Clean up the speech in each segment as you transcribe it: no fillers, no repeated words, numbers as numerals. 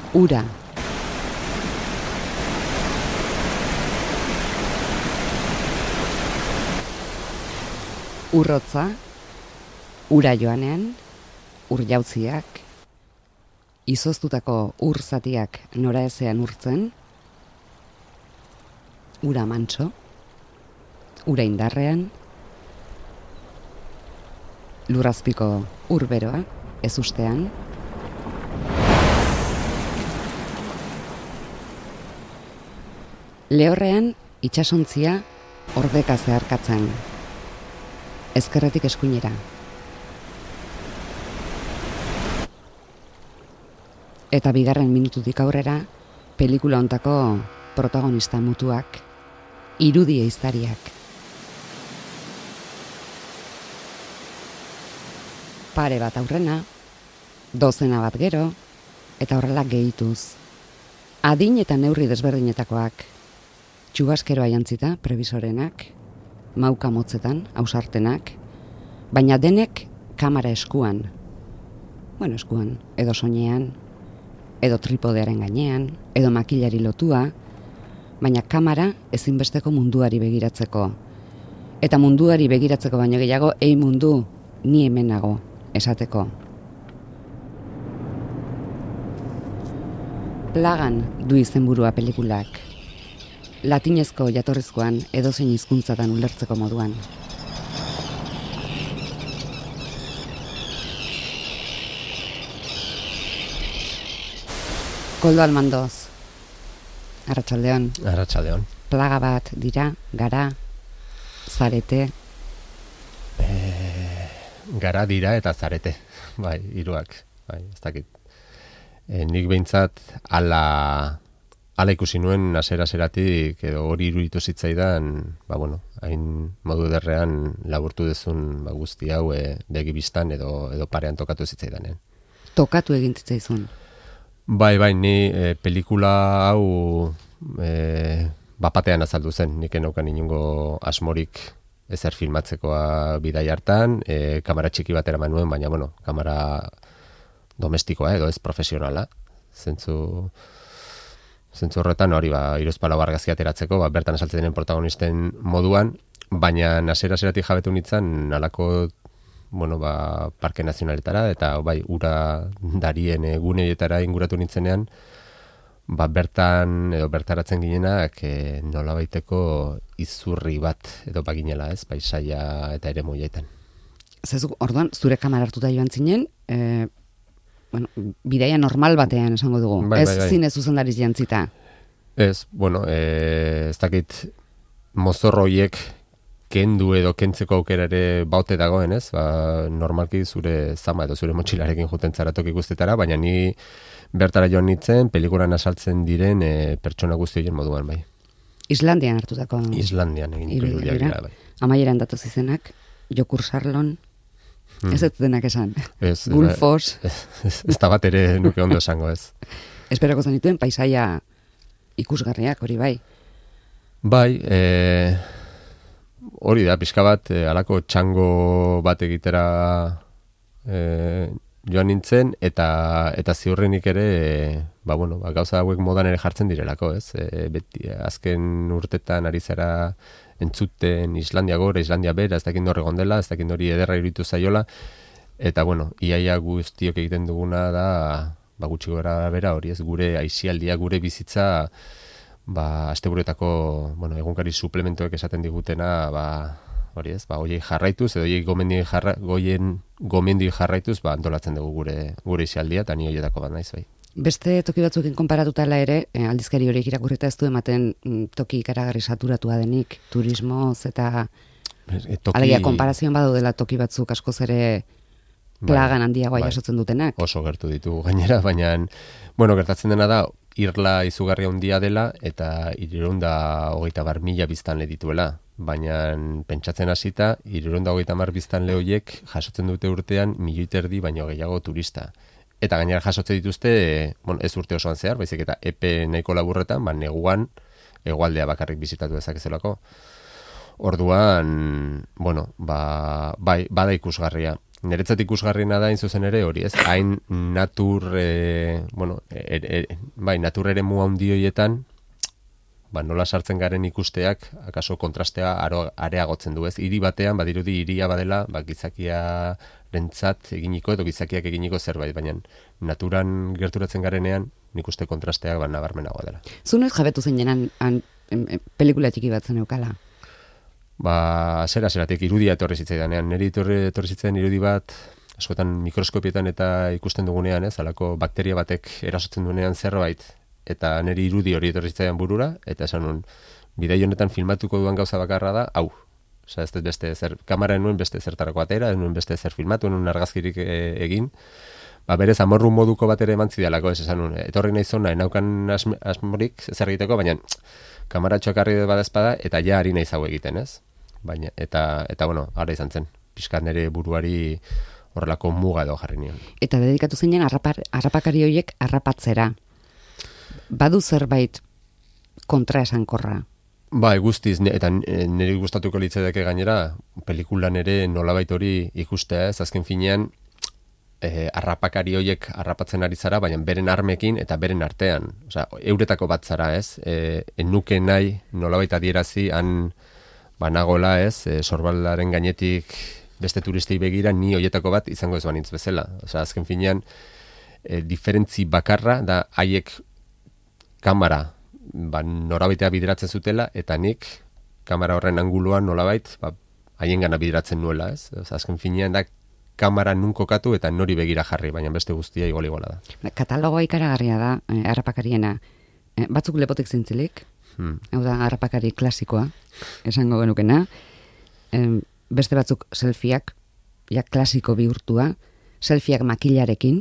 Ura. Urrotza, ura joanean, ur jautziak, izoztutako ur zatiak nora ezean urtzen, ura mantso, ura indarrean, lurrazpiko ur beroa, ez ustean, lehorrean itsasontzia ordeka zeharkatzen, ezkerretik eskuinera. Eta bigarren minututik aurrera, pelikula hontako protagonista mutuak, irudi ehiztariak. Pare bat aurrena, dozena bat gero, eta horrela gehituz. Adin eta neurri desberdinetakoak, txubaskeroa jantzita, prebisorenak, mauka motzetan, ausartenak, baina denek kamera eskuan. Bueno, eskuan, edo soinean, edo tripodearen gainean, edo makilari lotua, baina kamera ezinbesteko munduari begiratzeko. Eta munduari begiratzeko baino gehiago, ei mundu, ni hemen nago, esateko. Plagan du izenburua pelikulak. Latinezko jatorrizkoan edozein hizkuntzatan ulertzeko moduan. Koldo Almandoz. Arratsaldeon. Arratsaldeon. Plaga bat dira, gara, zarete. Gara dira eta zarete. Bai, hiruak. Bai, ez dakit. Nik behintzat ala ikusi nuen hasiera-hasieratik edo hori iruditu zitzaidan, hain modu ederrean laburtu dezun guzti hau begi bistan edo parean tokatu zitzaidanen. Tokatu egin zitzaizun. Bai, ni pelikula hau bapatean azaldu zen, nik enaukan inongo asmorik ezer filmatzekoa bidai hartan, kamera txiki bat eraman nuen, baina kamera domestikoa edo ez profesionala, zentzu horretan hori hiruzpalau argazki ateratzeko, bertan esaltzen den protagonisten moduan, baina hasiera-hasieratik jabetu nintzen alako parke nazionaletara eta ura darien guneetara inguratu nintzenean, bertan edo bertaratzen ginenak nolabaiteko izurri bat edo baginela, ez, paisaia eta ere moietan. Zezu, orduan, zure kamera hartuta joan zinen, bidaia normal batean esango dugu. Bai, ez zine zuzendariz jantzita. Ez, ez dakit mozorro horiek kendu edo kentzeko aukera ere baute dagoen, ez? Normalki zure zama edo zure motxilarekin juten zaratok ikustetara, baina ni bertara joan nintzen, pelikulan asaltzen diren pertsona guzti horien moduan, bai. Islandian hartutako. Islandian egin irudiak dira, bai. Amaieran datoz izenak, Jokur Sarlon, ez denak esan. Ez, Gulfos. Ez da bat ere nuke ondo esango, ez. Esperako zenituen paisaia ikusgarriak, hori bai. Bai, hori da, pixka bat, alako txango bat egitera joan nintzen, eta ziurrenik ere, gauza hauek modan ere jartzen direlako, ez? Beti, azken urtetan ari zara entzuten Islandia gora, Islandia bera, ez dakin horre gondela, ez dakin hori ederra iruditu zaiola, eta iaia guztiok egiten duguna da, gutxi gora bera hori, ez, gure aisialdia, gure bizitza, asteburuetako, egunkari suplementoek esaten digutena, hori ez, hoiei jarraituz, edo hoiei gomendioi jarraituz, antolatzen dugu gure aisialdia, eta ni horietako bat naiz, bai. Beste toki batzuekin konparatutela ere, aldizkari horiek irakurrita ez du ematen toki ikaragarri saturatua denik, turismoz eta alegia konparazioan badaudela toki batzuk askoz ere plagan handiagoa jasotzen dutenak. Oso gertu ditugu gainera, baina gertatzen dena da, irla izugarria handia dela eta 330.000 biztanle dituela. Baina pentsatzen hasita, 330.000 biztanle horiek jasotzen dute urtean 1,5 milioi baino gehiago turista. Eta gainera jasotzen dituzte, ez urte osoan zehar, baizik eta epe nahiko laburretan, neguan hegoaldea bakarrik bizitatu dezakezelako. Orduan, bada ikusgarria. niretzat ikusgarriena da, zuzen ere, hori, ez? Hain natur, bai, natur ere mua handi horietan, nola sartzen garen ikusteak, akaso kontrastea areagotzen du, ez? Hiri batean, badirudi hiria badela, gizakiarentzat eginiko edo gizakiak eginiko zerbait, baina naturan gerturatzen garenean, nik uste kontrasteak nabarmenagoa dela. Zunez jabetu zeinen pelikula txiki bat zen eukala? Zeratik irudia etorri zitzaidanean. Neri etorri zitzaidan irudi bat, askotan mikroskopietan eta ikusten dugunean, ez? Halako bakteria batek erasotzen duenean zerbait, eta neri irudi hori etorri zitzaidan burura, eta esan nun, bidei honetan filmatuko duan gauza bakarra da, hau. Osa, ez beste zer, kamara nuen beste zertarako atera, nuen beste zer filmatu, nuen argazkirik egin, berez amorru moduko bat ere eman zidalako, ez esan nun, etorri nahi zona, enaukan asmorik zer egiteko, baina kamaratxoak harri dut badazpada, eta ja ari nahi zau egiten, ez? Baina, eta ara izan zen, pixkat nire buruari horrelako muga edo jarri nion. Eta dedikatu zeinen harrapakari horiek harrapatzera. Badu zerbait kontra esankorra? Guztiz, eta niri gustatuko litzedeke gainera, pelikulan ere nolabait hori ikustea, ez azken finean, harrapakari horiek harrapatzen ari zara, baina beren armekin eta beren artean. Osea, euretako bat zara, ez? Enuke nahi nolabait adierazi han nagola, ez? Sorbaldaren gainetik beste turistei begira ni hoietako bat izango ez banintz bezala. Osea, azken finean, diferentzi bakarra da haiek kamera norabaitea bideratzen zutela, eta nik kamera horren anguluan nolabait haien gana bideratzen nuela, ez? Osea, azken finean da kamera nun kokatu eta nori begira jarri, baina beste guztia igual-iguala da. Katalogoa ikaragarria da, harrapakariena. Batzuk lepotik zintzilik, hau da harrapakari klasikoa, esango genukena. Beste batzuk selfieak, ja klasiko bihurtua, selfieak makilarekin,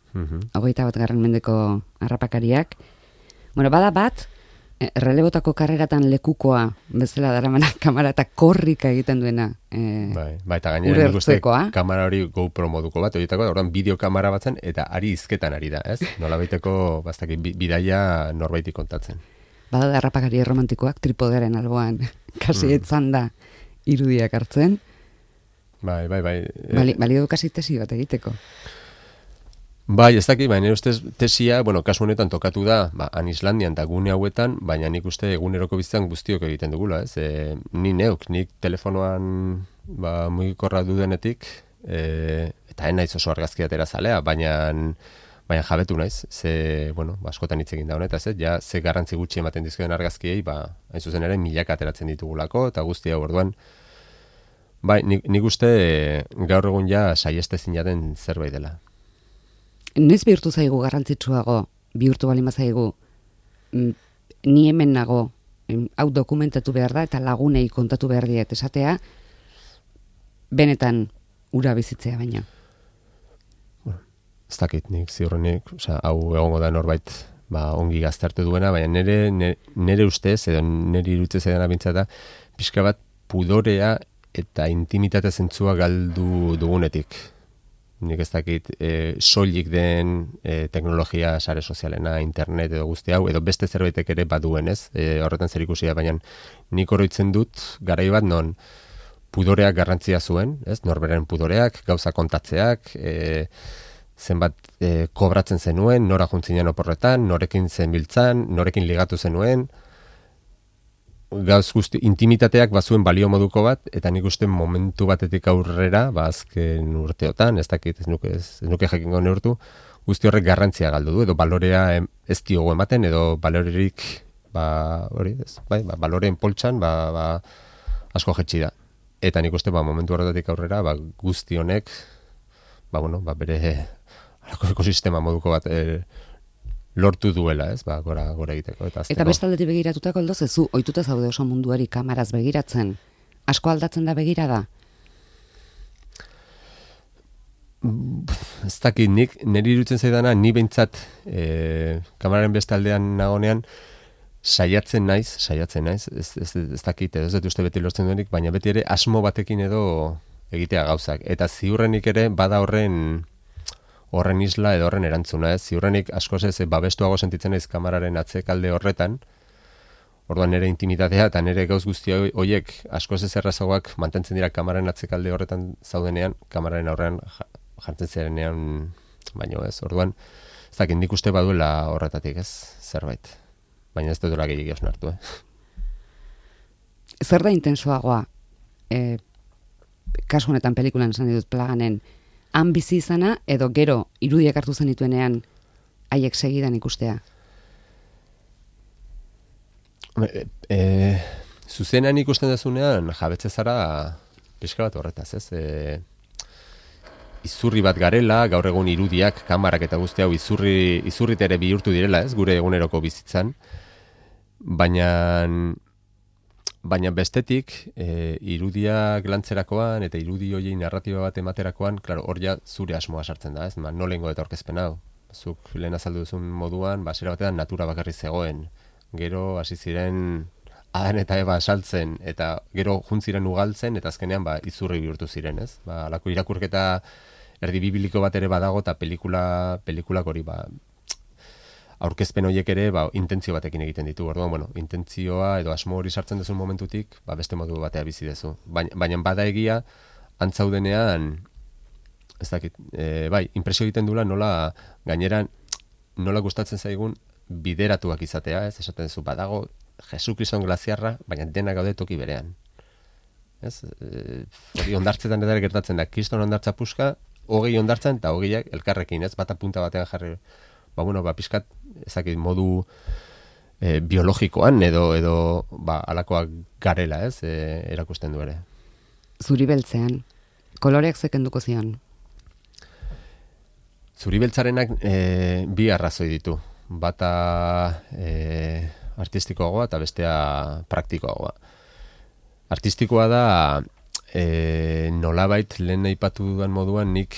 21. mendeko harrapakariak. Bada bat, relebotako karreratan lekukoa bezala daramana kamera eta korrika egiten duena eta gainera nik uste kamera hori GoPro moduko bat, horietako da, bideo kamera batzen eta ari izketan ari da, ez? Nola baiteko bidaia norbaitik kontatzen. Bada da harrapakari romantikoak tripodearen alboan kasi etzan da irudiak hartzen. Bai. Balio kasi tesi bat egiteko. Ez dakit, baina ustez tesia, kasu honetan tokatu da, han Islandian eta gune hauetan, baina nik uste eguneroko bizitzan guztiok egiten dugula, ez? Nik telefonoan mugikorra dudenetik, eta naiz oso argazki atera zalea, baina jabetu naiz, askotan hitz egin da honetaz, ja, ze garrantzi gutxi ematen dizkoen argazkiei, hain zuzen ere milaka ateratzen ditugulako, eta guztia orduan, nik uste gaur egun ja saiestezina den zerbait dela. Noiz bihurtu zaigu garrantzitsuago, bihurtu bali mazaigu, ni hemen nago, hau dokumentatu behar da, eta lagunei kontatu behar diet esatea, benetan ura bizitzea baina. Ez dakit, nik ziurrenik, hau egongo da norbait ongi gaztarte duena, baina nire ustez, edo nire irutzez edan abintzata, pixka bat pudorea eta intimitate zentzua galdu dugunetik. Nik ez dakit soilik den teknologia sare sozialena, internet edo guzti hau, edo beste zerbaitek ere baduen, ez? Horretan zer ikusia, baina nik oroitzen dut garai bat non pudoreak garrantzia zuen, ez? Norberen pudoreak, gauza kontatzeak, zenbat kobratzen zenuen, nora juntzinean oporretan, norekin zen biltzan, norekin ligatu zenuen, gauz guzti, intimitateak bazuen balio moduko bat, eta nik uste momentu batetik aurrera, azken urteotan, ez dakit, ez nuke jakingo neurtu, guzti horrek garrantzia galdu du, edo balorea ez diogu ematen, edo balorerik, baloreen poltsan, asko jetxi da. Eta nik uste, momentu horretatik aurrera, guzti honek, bere ekosistema moduko bat lortu duela, ez, gora egiteko. Eta bestaldetik begiratutako aldo zezu, ohituta zaude oso munduari kameraz begiratzen. Asko aldatzen da begirada? Ez dakit, niri irutzen zaidana, ni behintzat kameraren bestaldean nagonean, saiatzen naiz, ez dakit, ez dut uste beti lortzen duenik, baina beti ere asmo batekin edo egitea gauzak. Eta ziurrenik ere bada horren isla edo horren erantzuna, ez? Ziurrenik askoz ez babestuago sentitzen naiz kameraren atzekalde horretan, Orduan nire intimitatea eta nire gauz guzti horiek askoz ez errazagoak mantentzen dira kamararen atzekalde horretan zaudenean, kamararen aurrean jartzen zirenean baino ez. Orduan, ez dakit nik uste baduela horretatik ez, zerbait. Baina ez dut gehiagia osnartu, Zer da intensoagoa, kasu honetan pelikulan esan ditut Plaganen, han bizi izana edo gero irudiak hartu zenituenean haiek segidan ikustea? Zuzenean ikusten dezunean jabetze zara pixka bat horretaz, ez? Izurri bat garela, gaur egun irudiak, kamarak eta guzti hau izurrit ere bihurtu direla, ez? Gure eguneroko bizitzan. Baina bestetik, irudiak lantzerakoan eta irudi hoiei narratiba bat ematerakoan, klaro, hor ja zure asmoa sartzen da, ez? Nolengo eta aurkezpen hau. Zuk lehen azaldu duzun moduan, basera batean natura bakarri zegoen. Gero hasi ziren Adan eta Eva saltzen eta gero juntziren ugaltzen eta azkenean izurri bihurtu ziren, ez? Halako irakurketa erdi bibiliko bat ere badago eta pelikulak hori aurkezpen horiek ere intentzio batekin egiten ditu. Orduan, intentzioa edo asmo hori sartzen duzun momentutik, beste modu batea bizi dezu. Baina bada egia antzaudenean ez dakit, impresio egiten dula nola gainera nola gustatzen zaigun bideratuak izatea, ez? Esaten duzu badago Jesukriston glaziarra, baina dena gaude toki berean. Ez? Hori ondartzetan ere gertatzen da, Kriston ondartza puska, hogei ondartzen eta hogeiak elkarrekin, ez? Bata punta batean jarri. Pixkat, ezakit, modu biologikoan edo alakoak garela, ez? Erakusten du ere. Zuri beltzean, koloreak zekenduko zion? Zuri beltzarenak bi arrazoi ditu. Bata artistikoagoa eta bestea praktikoagoa. Artistikoa da nolabait lehen aipatu dudan moduan nik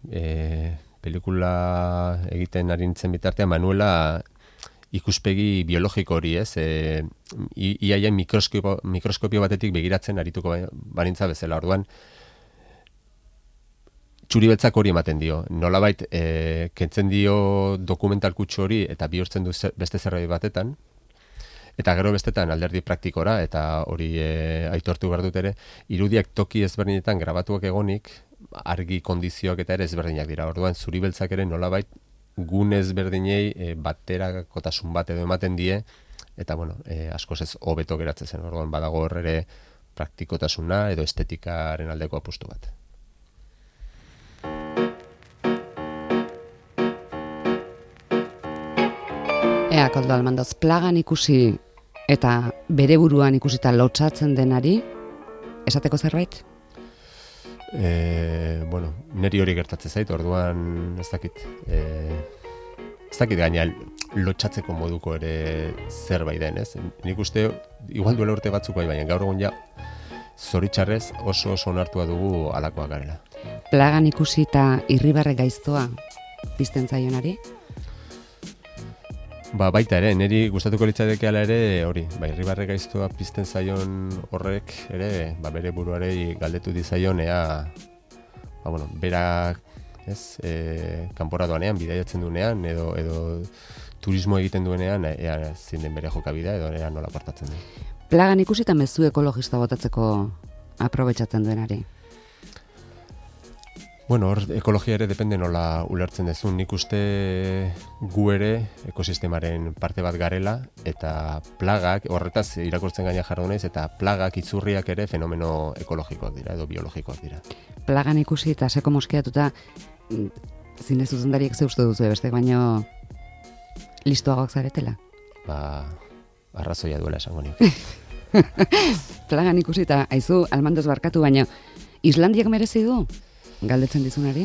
pelikula egiten ari nintzen bitartean Manuela ikuspegi biologiko hori, ez? Iaia mikroskopio batetik begiratzen arituko banintza bezala. Orduan txuri beltzak hori ematen dio. Nolabait kentzen dio dokumental kutsu hori eta bihurtzen du beste zerbait batetan. Eta gero bestetan alderdi praktikora, eta hori aitortu behar dut ere, irudiak toki ezberdinetan grabatuak egonik, argi kondizioak eta ere ezberdinak dira. Orduan zuri beltzak ere nolabait gune ezberdinei baterakotasun bat edo ematen die, eta askoz ez hobeto geratzen zen. Orduan badago hor ere praktikotasuna edo estetikaren aldeko apustu bat. Koldo Almandoz, Plagan ikusi eta bere buruan ikusita lotsatzen denari, esateko zerbait? Neri hori gertatzen zait, orduan ez dakit gaina lotsatzeko moduko ere zerbait den, ez? Nik uste, igual duela urte batzuk baina gaur egun ja zoritxarrez oso onartua dugu alakoak garela. Plagan ikusi eta irribarre gaiztoa pizten zaionari? Baita ere, niri gustatuko litzateke ala ere hori, irribarre gaiztoa pizten zaion horrek ere, bere buruarei galdetu dizaion berak, ez, kanpora doanean, bidaiatzen duenean, edo turismo egiten duenean, zein den bere jokabidea, edo ea nola portatzen den. Plagan ikusi eta mezu ekologista botatzeko aprobetxatzen duenari? Hor ekologia ere depende nola ulertzen dezun. Nik uste gu ere ekosistemaren parte bat garela eta plagak, horretaz irakurtzen gaina jardu naiz, eta plagak, itzurriak ere fenomeno ekologikoak dira edo biologikoak dira. Plagan ikusi eta seko moskeatuta zine zuzendariek ze uste duzu beste, baino listoagoak zaretela? Arrazoia duela esango nik. Plagan ikusi eta aizu Almandoz barkatu, baino Islandiak merezi du? Galdetzen dizunari?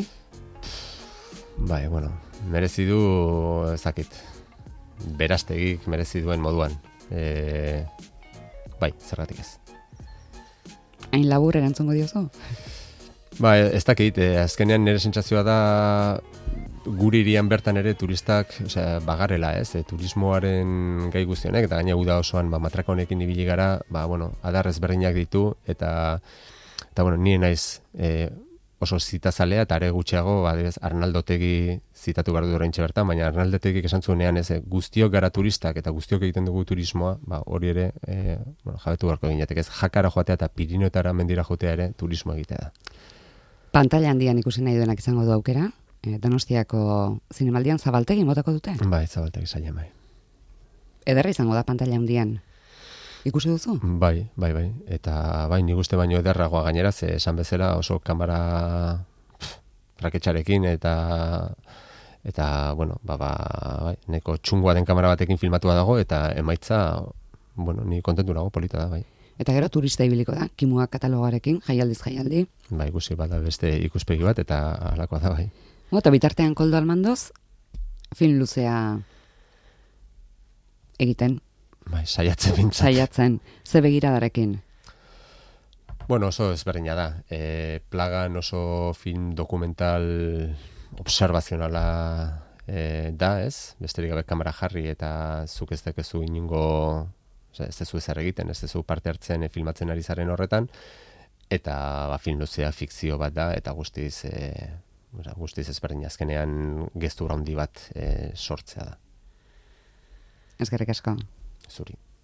Merezi du, ezakit, berastegik merezi duen moduan. Zergatik ez. Hain labur erantzungo diozu? Ez dakit, azkenean nire sentsazioa da guri irian bertan ere turistak bagarela, ez? Turismoaren gai guztionek, eta gaina uda osoan matraka honekin ibili gara, adar ezberdinak ditu, eta nire naiz oso zitazalea, eta are gutxiago, adibidez, Arnaldo Otegi zitatu behar du oraintxe bertan, baina Arnaldo Otegik esan zuenean guztiok gara turistak eta guztiok egiten dugu turismoa, hori ere, jabetu beharko ginetek, ez jakara joatea eta Pirinioetara mendira joatea ere turismo egitea da. Pantalla handian ikusi nahi duenak izango du aukera, Donostiako zinemaldian Zabaltegi motako dute? Bai, Zabaltegi saia, bai. Ederra izango da pantalla handian. Ikusi duzu? Bai. Eta bai, nik uste baino ederragoa gainera, ze esan bezala oso kamera raketxarekin eta bueno, bai, neko txungoa den kamera batekin filmatua dago eta emaitza, bueno, ni kontentu nago, polita da, bai. Eta gero turista ibiliko da, Kimua katalogarekin, jaialdiz jaialdi. Bai, ikusi bada beste ikuspegi bat eta halakoa da, bai. Eta bitartean Koldo Almandoz, film luzea egiten. Bai, saiatzen bintzat. Saiatzen, ze begiradarekin? Bueno, oso ezberdina da. Plagan oso film dokumental observazionala da, ez? Besterik gabe kamera jarri eta zuk ez dekezu inungo, ez dezu ezer egiten, ez dezu parte hartzen filmatzen ari zaren horretan, eta film luzea fikzio bat da, eta guztiz ezberdina azkenean gezur handi bat sortzea da. Eskerrik asko. Zuri.